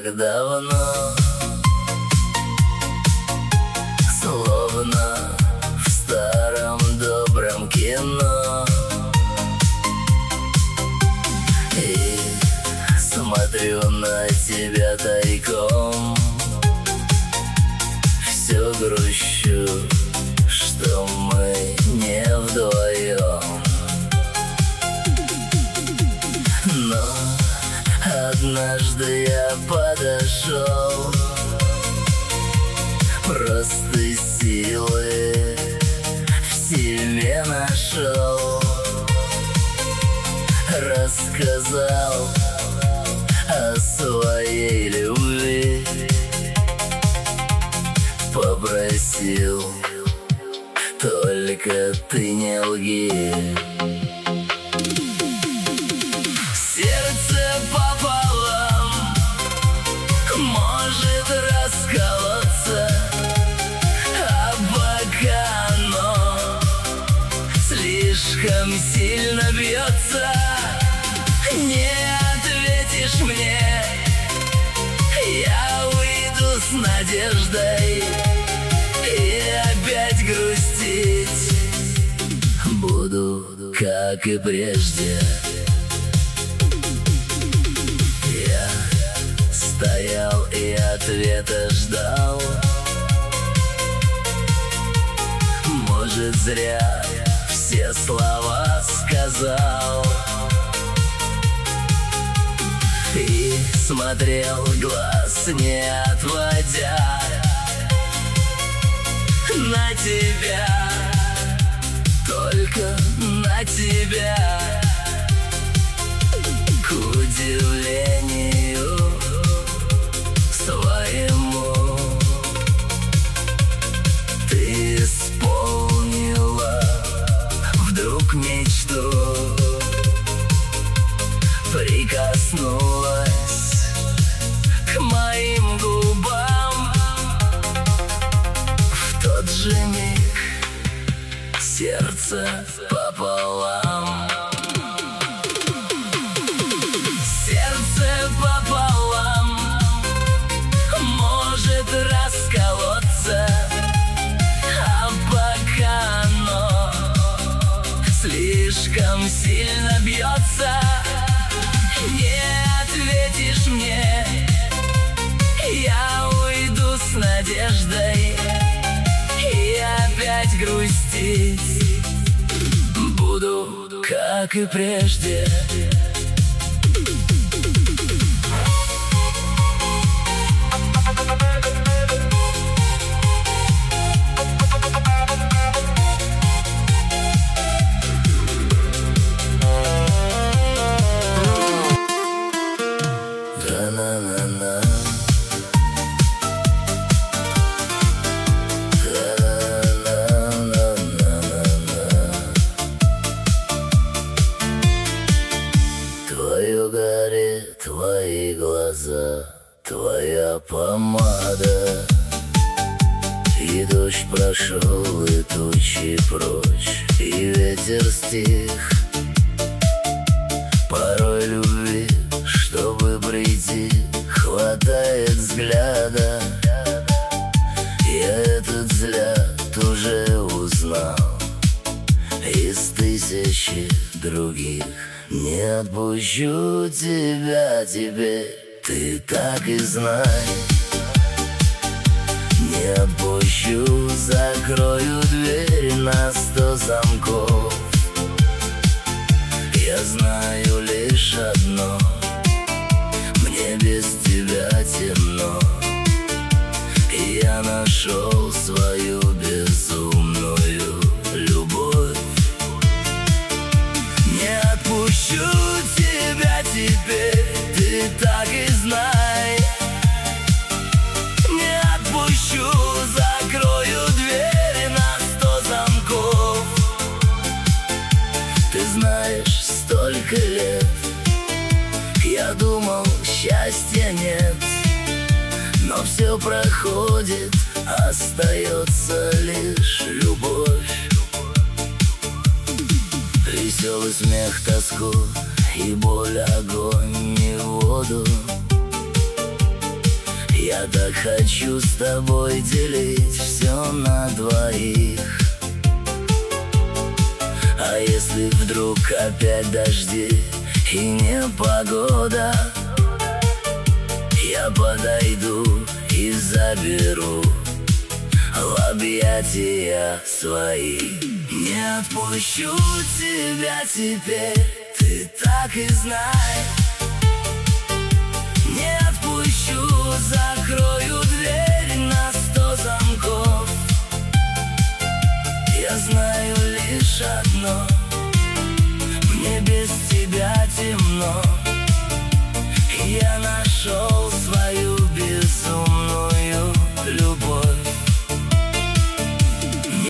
так давно, словно в старом добром кино. И смотрю на тебя тайком, все грущу, что мы не вдвоем. Но однажды я подошел, просто силы в себе нашел, рассказал о своей любви, попросил: только ты не лги. Сердце пополам может расколоться, а пока оно слишком сильно бьется, не ответишь мне, я уйду с надеждой и опять грустить буду, как и прежде. Я стоял и ответа ждал, может, зря все слова сказал, и смотрел глаз не отводя на тебя, только на тебя. К удивлению своему ты исполнила вдруг мечту, прикоснулась к моим губам. В тот же миг сердце пополам. Сердце пополам может расколоться, а пока оно слишком сильно бьется, не ответишь мне, я уйду с надеждой и опять грустить буду, как и прежде. Твое горит, твои глаза, твоя помада, и дождь прошел, и тучи прочь, и ветер стих. Порой любви, чтобы прийти, хватает взгляда. Я этот взгляд уже узнал из тысячи других. Не отпущу тебя теперь, ты так и знай. Не отпущу, закрою дверь на 100 замков. Я знаю лишь одно: мне без тебя темно. И я нашел свою безумную любовь. Не отпущу тебя теперь, ты так и знай. Не отпущу, закрою дверь на 100 замков. Ты знаешь, столько лет я думал, счастья нет, но все проходит, остается лишь любовь. Веселый смех, тоску и боль, огонь и воду. Я так хочу с тобой делить все на двоих. А если вдруг опять дожди и непогода, я подойду и заберу в объятия свои. Не отпущу тебя теперь, ты так и знай. Не отпущу, закрою дверь на 100 замков. Я знаю лишь одно: мне без